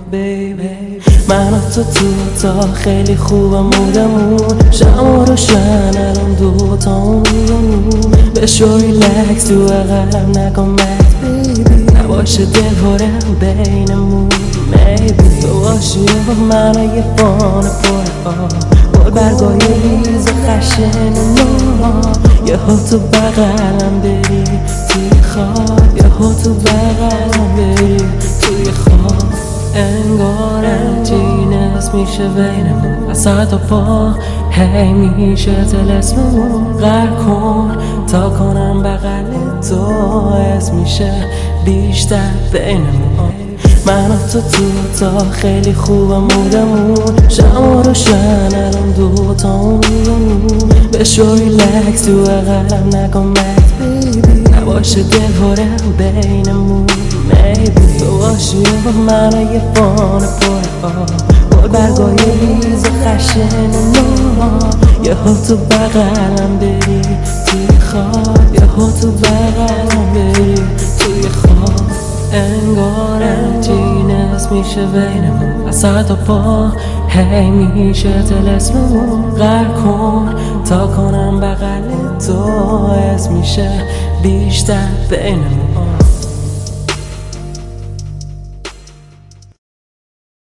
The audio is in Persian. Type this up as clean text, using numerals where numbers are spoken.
بیبی. من و تو اتاق خیلی خوبم مودمون، شما روشن الان دوتامون میانون. بشو ریلکس تو اقلم نکن مت بیبی، نباشه دل پرم بینمون میبی. تو باشی با من و یه فان پر آب، برگای ریز خشن نورا. یه ها تو بغلم بری توی خواب، یه ها تو بغلم بری توی خواب. انگار جینس میشه بینمون، از سر تا پا هی میشه تلسممون. غر کن تا کنم بغل تو، حس میشه بیشتر بینمون. من و تو اتاق خیلی خوبم مودمون، شما روشن الان دوتامون میانون. بشو ریلکس تو اقلم نکن مت بیبی، نباشه دل پرم بینمون میبی. تو باشی با من و یه فان پر آب، برگای ریز خشن نورا. یه ها تو بغلم بری توی خواب، یه ها تو بغلم بری توی خواب. انگار جینس میشه بینمون، از سر تا پا هی میشه تلسممون. غر کن تا کنم بغل تو، حس میشه بیشتر بینمون.